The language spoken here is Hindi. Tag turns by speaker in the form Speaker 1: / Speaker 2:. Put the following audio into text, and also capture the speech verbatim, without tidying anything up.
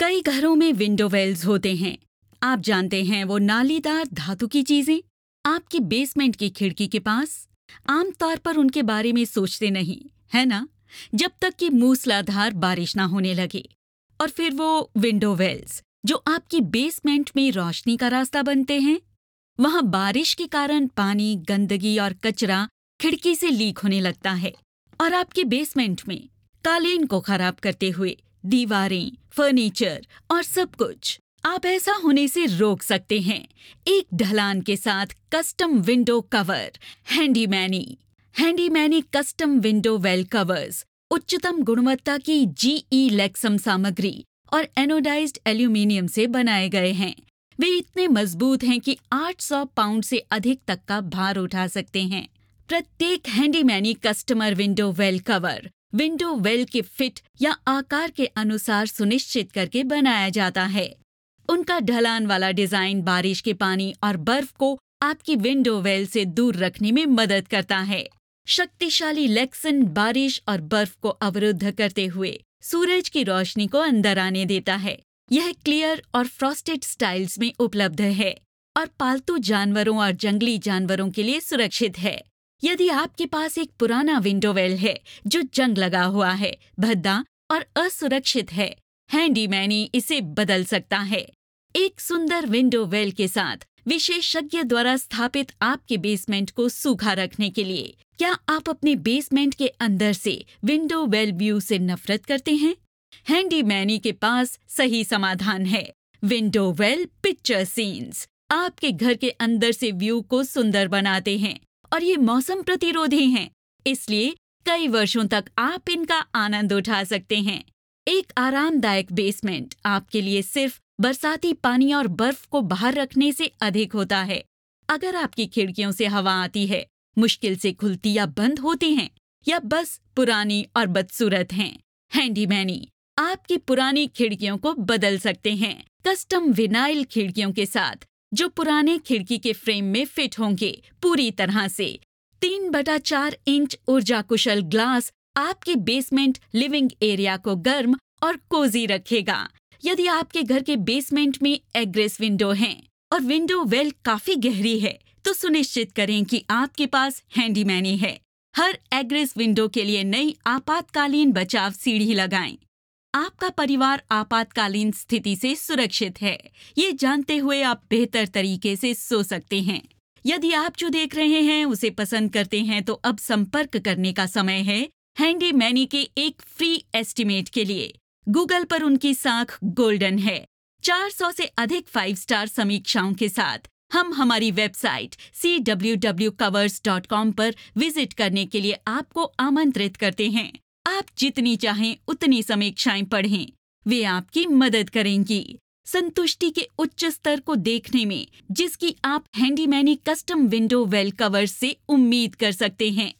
Speaker 1: कई घरों में विंडो वेल्स होते हैं। आप जानते हैं वो नालीदार धातु की चीजें आपकी बेसमेंट की खिड़की के पास। आमतौर पर उनके बारे में सोचते नहीं, है ना? जब तक कि मूसलाधार बारिश ना होने लगे। और फिर वो विंडो वेल्स जो आपकी बेसमेंट में रोशनी का रास्ता बनते हैं। वहां बारिश के कारण पानी, गंदगी और कचरा खिड़की से लीक होने लगता है और आपके बेसमेंट में कालीन को खराब करते हुए दीवारें, फर्नीचर और सब कुछ। आप ऐसा होने से रोक सकते हैं एक ढलान के साथ कस्टम विंडो कवर हैंडीमैनी। हैंडीमैनी कस्टम विंडो वेल कवर्स उच्चतम गुणवत्ता की जीई लेक्सम सामग्री और एनोडाइज्ड एल्यूमिनियम से बनाए गए हैं। वे इतने मजबूत हैं कि आठ सौ पाउंड से अधिक तक का भार उठा सकते हैं। प्रत्येक हैंडीमैनी customer window well cover window well के फिट या आकार के अनुसार सुनिश्चित करके बनाया जाता है। उनका ढलान वाला डिजाइन बारिश के पानी और बर्फ को आपकी विंडो वेल से दूर रखने में मदद करता है। शक्तिशाली लेक्सन बारिश और बर्फ को अवरुद्ध करते हुए सूरज की रोशनी को अंदर आने देता है। यह क्लियर और फ्रॉस्टेड स्टाइल्स में उपलब्ध है और पालतू जानवरों और जंगली जानवरों के लिए सुरक्षित है। यदि आपके पास एक पुराना विंडो वेल है जो जंग लगा हुआ है, भद्दा और असुरक्षित है, हैंडीमैनी इसे बदल सकता है। एक सुंदर विंडो वेल के साथ विशेषज्ञ द्वारा स्थापित आपके बेसमेंट को सूखा रखने के लिए। क्या आप अपने बेसमेंट के अंदर से विंडो वेल व्यू से नफरत करते हैं? हैंडीमैनी के पास सही समाधान है। विंडो वेल पिक्चर सीन्स आपके घर के अंदर से व्यू को सुंदर बनाते हैं और ये मौसम प्रतिरोधी हैं, इसलिए कई वर्षों तक आप इनका आनंद उठा सकते हैं। एक आरामदायक बेसमेंट आपके लिए सिर्फ बरसाती पानी और बर्फ को बाहर रखने से अधिक होता है। अगर आपकी खिड़कियों से हवा आती है, मुश्किल से खुलती या बंद होती हैं, या बस पुरानी और बदसूरत हैं, हैंडीमैनी आपकी पुरानी खिड़कियों को बदल सकते हैं कस्टम विनाइल खिड़कियों के साथ जो पुराने खिड़की के फ्रेम में फिट होंगे। पूरी तरह से तीन बटा चार इंच ऊर्जा कुशल ग्लास आपके बेसमेंट लिविंग एरिया को गर्म और कोजी रखेगा। यदि आपके घर के बेसमेंट में एग्रेस विंडो हैं और विंडो वेल काफी गहरी है, तो सुनिश्चित करें कि आपके पास हैंडीमैनी है। हर एग्रेस विंडो के लिए नई आपातकालीन बचाव सीढ़ी लगाएं। आपका परिवार आपातकालीन स्थिति से सुरक्षित है, ये जानते हुए आप बेहतर तरीके से सो सकते हैं। यदि आप जो देख रहे हैं उसे पसंद करते हैं, तो अब संपर्क करने का समय है हैंडीमैनी के एक फ्री एस्टीमेट के लिए। गूगल पर उनकी साख गोल्डन है। चार सौ से अधिक फाइव स्टार समीक्षाओं के साथ हम हमारी website C W W covers dot com पर विजिट करने के लिए आपको आमंत्रित करते हैं। आप जितनी चाहें उतनी समीक्षाएं पढ़ें, वे आपकी मदद करेंगी संतुष्टि के उच्च स्तर को देखने में, जिसकी आप हैंडीमैनी कस्टम विंडो वेल कवर्स से उम्मीद कर सकते हैं।